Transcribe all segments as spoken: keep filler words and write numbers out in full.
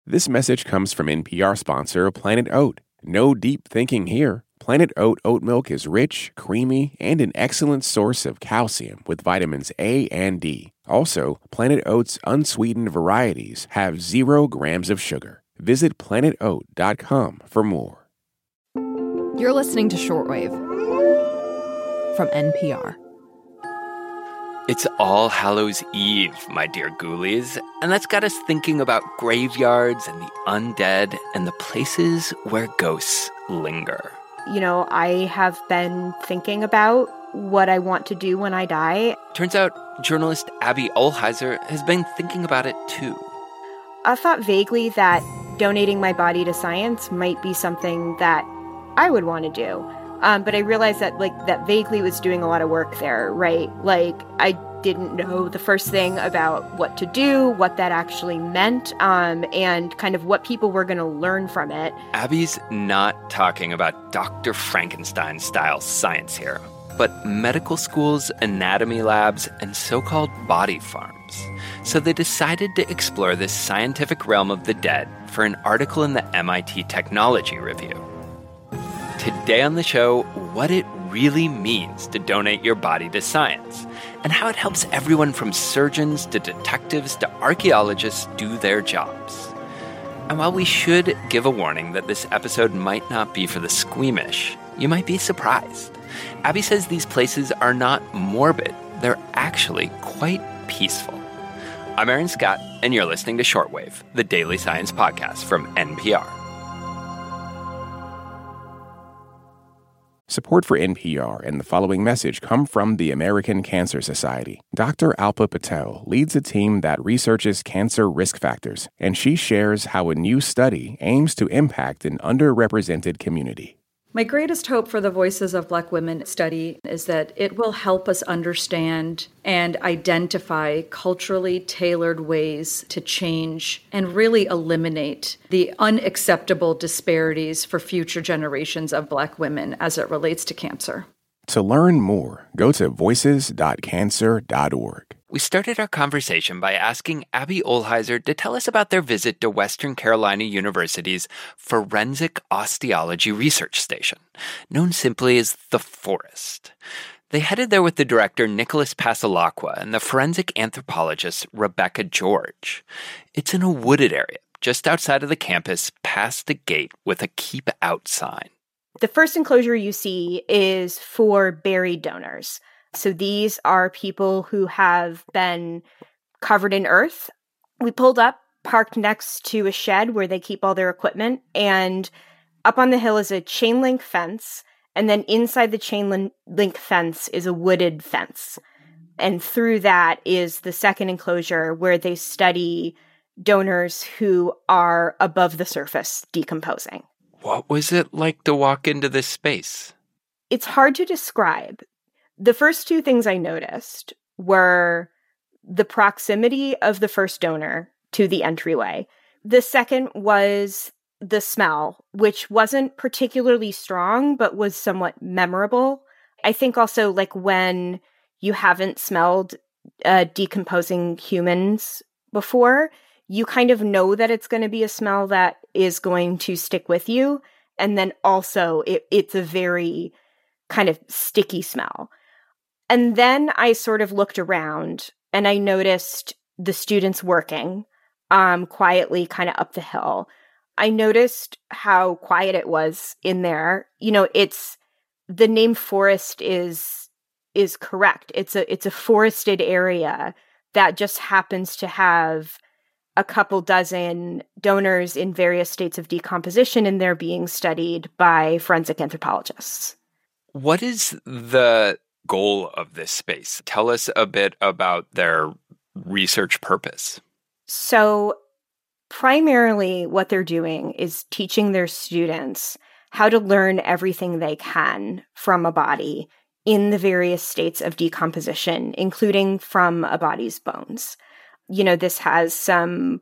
This message comes from N P R sponsor Planet Oat. No deep thinking here. Planet Oat oat milk is rich, creamy, and an excellent source of calcium with vitamins A and D. Also, Planet Oat's unsweetened varieties have zero grams of sugar. Visit planet oat dot com for more. You're listening to Shortwave from N P R. It's All Hallows Eve, my dear ghoulies, and that's got us thinking about graveyards and the undead and the places where ghosts linger. You know, I have been thinking about what I want to do when I die. Turns out journalist Abby Ohlheiser has been thinking about it too. I thought vaguely that donating my body to science might be something that I would want to do. Um, but I realized that, like, that vaguely was doing a lot of work there, right? Like, I didn't know the first thing about what to do, what that actually meant, um, and kind of what people were going to learn from it. Abby's not talking about Doctor Frankenstein-style science here, but medical schools, anatomy labs, and so-called body farms. So they decided to explore this scientific realm of the dead for an article in the M I T Technology Review. Today on the show, what it really means to donate your body to science, and how it helps everyone from surgeons to detectives to archaeologists do their jobs. And while we should give a warning that this episode might not be for the squeamish, you might be surprised. Abby says these places are not morbid, they're actually quite peaceful. I'm Aaron Scott, and you're listening to Shortwave, the daily science podcast from N P R. Support for N P R and the following message come from the American Cancer Society. Doctor Alpa Patel leads a team that researches cancer risk factors, and she shares how a new study aims to impact an underrepresented community. My greatest hope for the Voices of Black Women study is that it will help us understand and identify culturally tailored ways to change and really eliminate the unacceptable disparities for future generations of Black women as it relates to cancer. To learn more, go to voices dot cancer dot org. We started our conversation by asking Abby Ohlheiser to tell us about their visit to Western Carolina University's Forensic Osteology Research Station, known simply as the Forest. They headed there with the director Nicholas Passalacqua and the forensic anthropologist Rebecca George. It's in a wooded area just outside of the campus, past a gate with a keep out sign. The first enclosure you see is for buried donors. So these are people who have been covered in earth. We pulled up, parked next to a shed where they keep all their equipment, and up on the hill is a chain link fence, and then inside the chain link fence is a wooded fence. And through that is the second enclosure where they study donors who are above the surface decomposing. What was it like to walk into this space? It's hard to describe. The first two things I noticed were the proximity of the first donor to the entryway. The second was the smell, which wasn't particularly strong, but was somewhat memorable. I think also, like, when you haven't smelled uh, decomposing humans before, you kind of know that it's going to be a smell that is going to stick with you. And then also it, it's a very kind of sticky smell. And then I sort of looked around and I noticed the students working um, quietly kind of up the hill. I noticed how quiet it was in there. You know, it's the name forest is is correct. It's a it's a forested area that just happens to have a couple dozen donors in various states of decomposition, and they're being studied by forensic anthropologists. What is the goal of this space? Tell us a bit about their research purpose. So primarily what they're doing is teaching their students how to learn everything they can from a body in the various states of decomposition, including from a body's bones. You know, this has some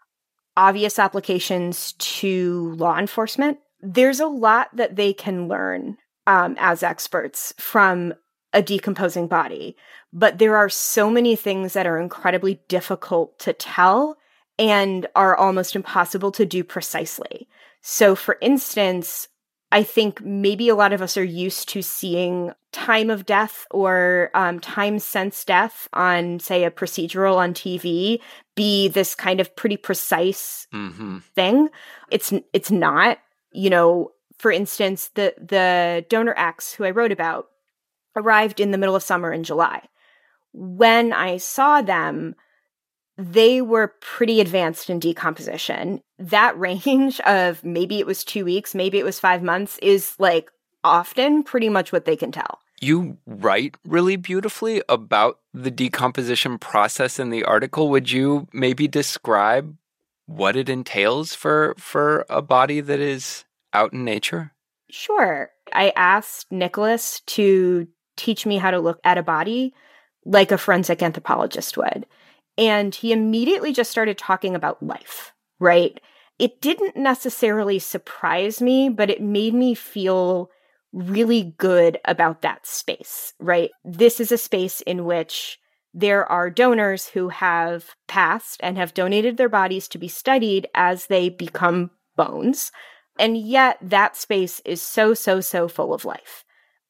obvious applications to law enforcement. There's a lot that they can learn um, as experts from a decomposing body, but there are so many things that are incredibly difficult to tell and are almost impossible to do precisely. So, for instance, I think maybe a lot of us are used to seeing time of death or um, time since death on, say, a procedural on T V be this kind of pretty precise mm-hmm. thing. It's it's not. You know, for instance, the the donor X, who I wrote about, arrived in the middle of summer in July. When I saw them, they were pretty advanced in decomposition. That range of maybe it was two weeks, maybe it was five months is like often pretty much what they can tell. You write really beautifully about the decomposition process in the article. Would you maybe describe what it entails for, for a body that is out in nature? Sure. I asked Nicholas to teach me how to look at a body like a forensic anthropologist would. And he immediately just started talking about life, right? It didn't necessarily surprise me, but it made me feel really good about that space, right? This is a space in which there are donors who have passed and have donated their bodies to be studied as they become bones. And yet that space is so, so, so full of life.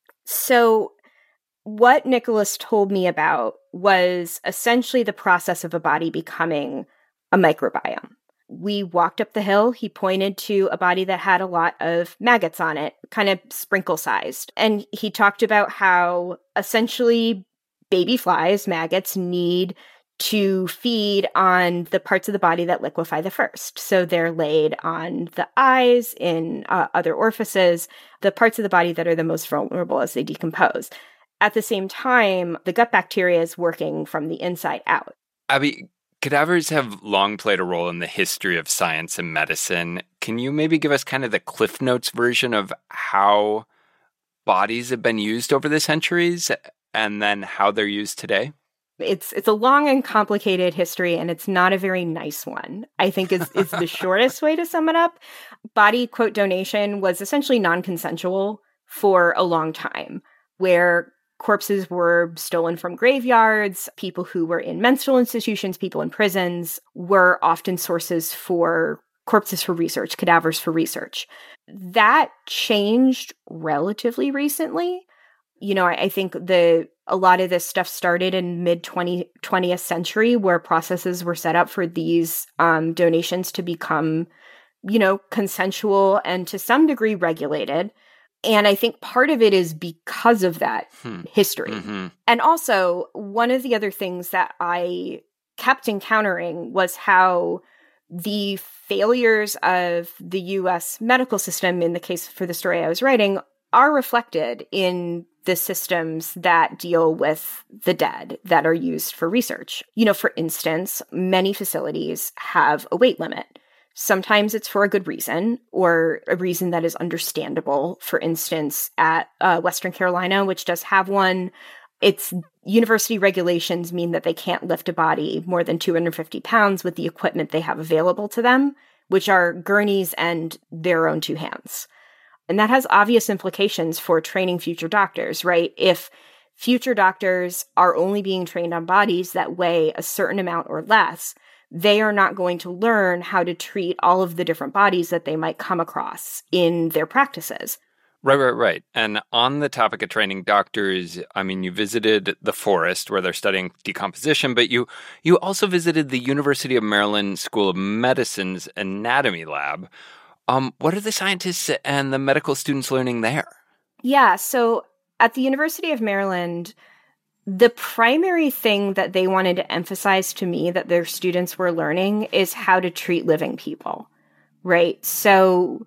So what Nicholas told me about was essentially the process of a body becoming a microbiome. We walked up the hill. He pointed to a body that had a lot of maggots on it, kind of sprinkle sized. And he talked about how essentially baby flies, maggots, need to feed on the parts of the body that liquefy the first. So they're laid on the eyes, in uh, other orifices, the parts of the body that are the most vulnerable as they decompose. At the same time, the gut bacteria is working from the inside out. Abby, cadavers have long played a role in the history of science and medicine. Can you maybe give us kind of the Cliff Notes version of how bodies have been used over the centuries and then how they're used today? It's it's a long and complicated history, and it's not a very nice one, I think is, is the shortest way to sum it up. Body, quote, donation was essentially non-consensual for a long time, where corpses were stolen from graveyards. People who were in menstrual institutions, people in prisons, were often sources for corpses for research, cadavers for research. That changed relatively recently. You know, I, I think the a lot of this stuff started in mid twentieth century, where processes were set up for these um, donations to become, you know, consensual and to some degree regulated. And I think part of it is because of that hmm. history. Mm-hmm. And also, one of the other things that I kept encountering was how the failures of the U S medical system, in the case for the story I was writing, are reflected in the systems that deal with the dead that are used for research. You know, for instance, many facilities have a weight limit. Sometimes it's for a good reason or a reason that is understandable. For instance, at uh, Western Carolina, which does have one, its university regulations mean that they can't lift a body more than two hundred fifty pounds with the equipment they have available to them, which are gurneys and their own two hands. And that has obvious implications for training future doctors, right? If future doctors are only being trained on bodies that weigh a certain amount or less, they are not going to learn how to treat all of the different bodies that they might come across in their practices. Right, right, right. And on the topic of training doctors, I mean, you visited the forest where they're studying decomposition, but you you also visited the University of Maryland School of Medicine's anatomy lab. Um, what are the scientists and the medical students learning there? Yeah, so at the University of Maryland, the primary thing that they wanted to emphasize to me that their students were learning is how to treat living people, right? So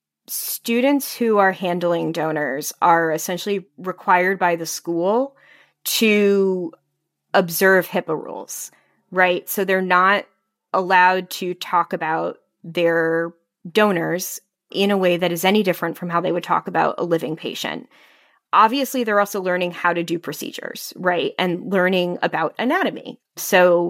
students who are handling donors are essentially required by the school to observe HIPAA rules, right? So they're not allowed to talk about their donors in a way that is any different from how they would talk about a living patient. Obviously, they're also learning how to do procedures, right? And learning about anatomy. So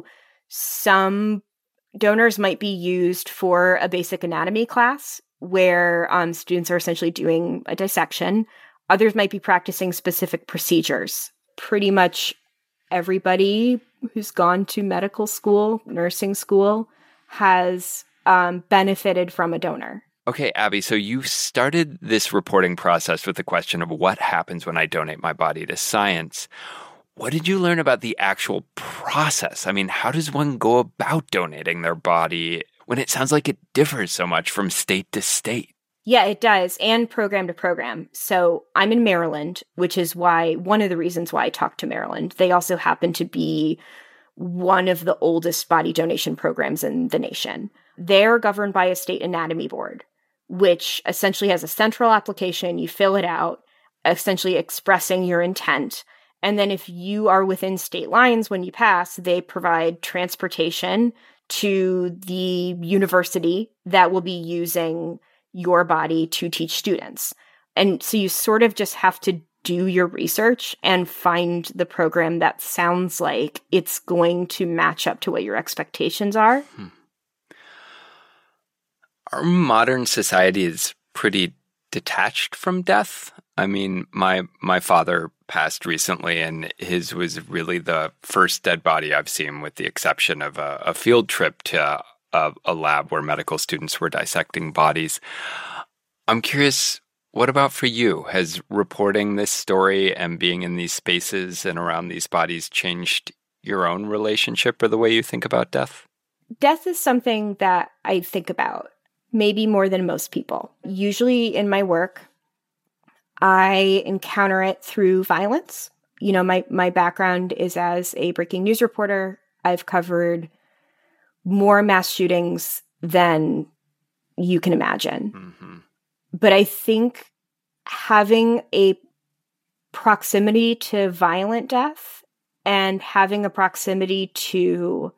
some donors might be used for a basic anatomy class where um, students are essentially doing a dissection. Others might be practicing specific procedures. Pretty much everybody who's gone to medical school, nursing school, has um, benefited from a donor. Okay, Abby, so you started this reporting process with the question of what happens when I donate my body to science. What did you learn about the actual process? I mean, how does one go about donating their body when it sounds like it differs so much from state to state? Yeah, it does, and program to program. So I'm in Maryland, which is why one of the reasons why I talked to Maryland. They also happen to be one of the oldest body donation programs in the nation. They're governed by a state anatomy board, which essentially has a central application. You fill it out, essentially expressing your intent. And then if you are within state lines when you pass, they provide transportation to the university that will be using your body to teach students. And so you sort of just have to do your research and find the program that sounds like it's going to match up to what your expectations are. Hmm. Our modern society is pretty detached from death. I mean, my my father passed recently, and his was really the first dead body I've seen, with the exception of a, a field trip to a, a lab where medical students were dissecting bodies. I'm curious, what about for you? Has reporting this story and being in these spaces and around these bodies changed your own relationship or the way you think about death? Death is something that I think about, maybe more than most people. Usually in my work, I encounter it through violence. You know, my, my background is as a breaking news reporter. I've covered more mass shootings than you can imagine. Mm-hmm. But I think having a proximity to violent death and having a proximity to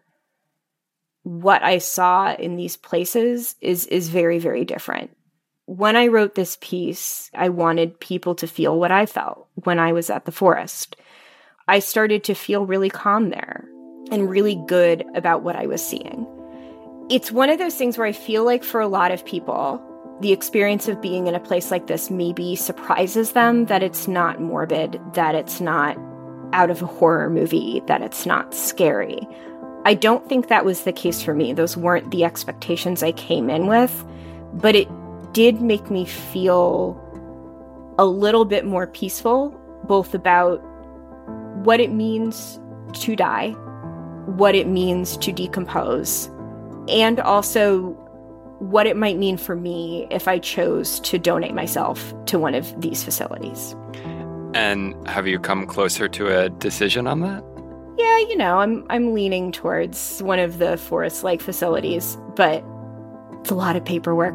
what I saw in these places is is very, very different. When I wrote this piece, I wanted people to feel what I felt when I was at the forest. I started to feel really calm there and really good about what I was seeing. It's one of those things where I feel like for a lot of people, the experience of being in a place like this maybe surprises them, that it's not morbid, that it's not out of a horror movie, that it's not scary. I don't think that was the case for me. Those weren't the expectations I came in with, but it did make me feel a little bit more peaceful, both about what it means to die, what it means to decompose, and also what it might mean for me if I chose to donate myself to one of these facilities. And have you come closer to a decision on that? Yeah, you know, I'm I'm leaning towards one of the forest-like facilities, but it's a lot of paperwork.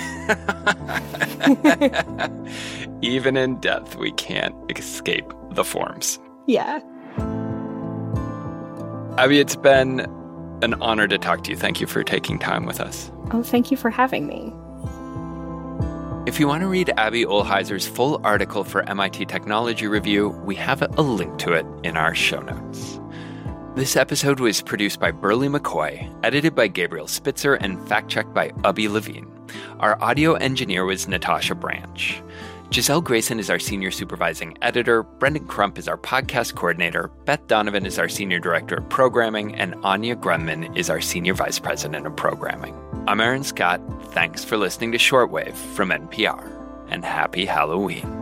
Even in death, we can't escape the forms. Yeah. Abby, it's been an honor to talk to you. Thank you for taking time with us. Oh, thank you for having me. If you want to read Abby Ohlheiser's full article for M I T Technology Review, we have a link to it in our show notes. This episode was produced by Burley McCoy, edited by Gabriel Spitzer, and fact-checked by Ubby Levine. Our audio engineer was Natasha Branch. Giselle Grayson is our senior supervising editor, Brendan Crump is our podcast coordinator, Beth Donovan is our senior director of programming, and Anya Grumman is our senior vice president of programming. I'm Aaron Scott. Thanks for listening to Shortwave from N P R, and happy Halloween.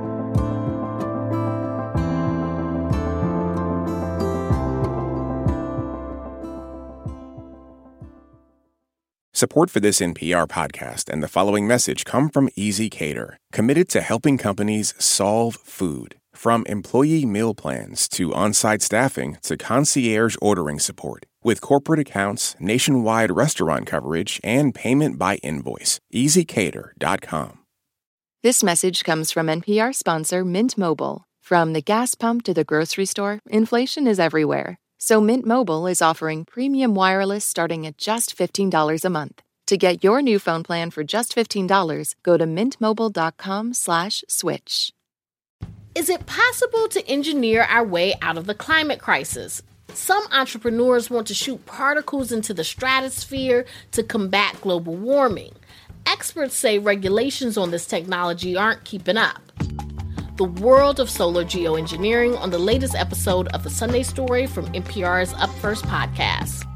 Support for this N P R podcast and the following message come from Easy Cater, committed to helping companies solve food. From employee meal plans to on-site staffing to concierge ordering support. With corporate accounts, nationwide restaurant coverage, and payment by invoice. easy cater dot com. This message comes from N P R sponsor Mint Mobile. From the gas pump to the grocery store, inflation is everywhere. So Mint Mobile is offering premium wireless starting at just fifteen dollars a month. To get your new phone plan for just fifteen dollars, go to mintmobile.com slash switch. Is it possible to engineer our way out of the climate crisis? Some entrepreneurs want to shoot particles into the stratosphere to combat global warming. Experts say regulations on this technology aren't keeping up. The world of solar geoengineering on the latest episode of The Sunday Story from N P R's Up First podcast.